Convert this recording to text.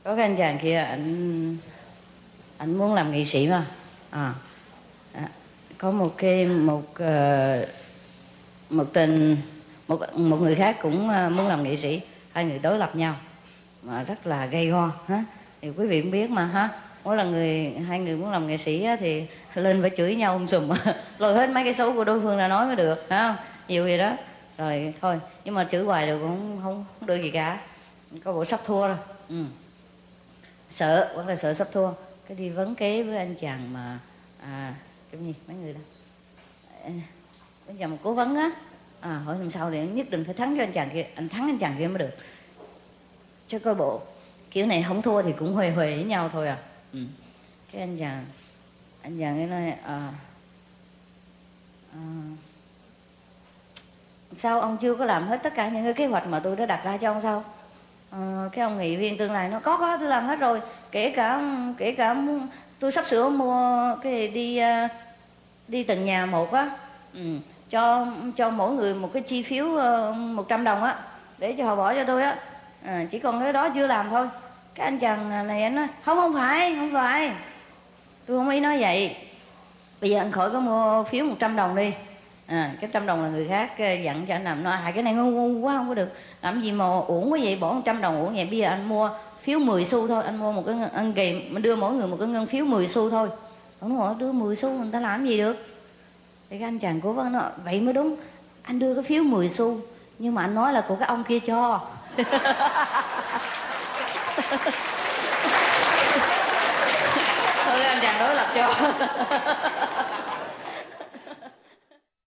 Có cái anh chàng kia anh muốn làm nghệ sĩ mà. Có một người khác cũng muốn làm nghệ sĩ, hai người đối lập nhau mà rất là gay go ha. Thì quý vị cũng biết mà ha, mỗi lần hai người muốn làm nghệ sĩ á, thì lên phải chửi nhau sùm lôi hết mấy cái xấu của đối phương ra nói mới được, phải không? Nhiều vậy đó. Rồi thôi, nhưng mà chửi hoài được cũng không được gì cả, có bộ sắp thua rồi. Sợ, hoặc là sợ sắp thua, cái đi vấn kế với anh chàng mà cái gì mấy người đó, bây giờ một cố vấn á, hỏi làm sao để nhất định phải thắng cho anh chàng kia, anh thắng anh chàng kia mới được, cho coi bộ kiểu này không thua thì cũng huề huề với nhau thôi à. Cái anh chàng ấy nói sao ông chưa có làm hết tất cả những cái kế hoạch mà tôi đã đặt ra cho ông sao? Cái ông nghị viên tương lai nó có tôi làm hết rồi, kể cả tôi sắp sửa mua cái đi từng nhà một á, cho mỗi người một cái chi phiếu 100 đồng á, để cho họ bỏ cho tôi á, chỉ còn cái đó chưa làm thôi. Cái anh chàng này anh nói không phải, tôi không ý nói vậy, bây giờ anh khỏi có mua phiếu 100 đồng đi, cái 100 đồng là người khác dặn cho anh làm, nói cái này ngu quá không có được, làm gì mà uổng quá vậy, bỏ 100 đồng uổng vậy, bây giờ anh mua phiếu 10 xu thôi, anh mua một cái anh kìm, đưa mỗi người một cái ngân phiếu 10 xu thôi. Ông nói đưa 10 xu người ta làm gì được. Thì cái anh chàng cố vấn nói vậy mới đúng, anh đưa cái phiếu 10 xu nhưng mà anh nói là của cái ông kia cho. Thôi anh chàng đối lập cho.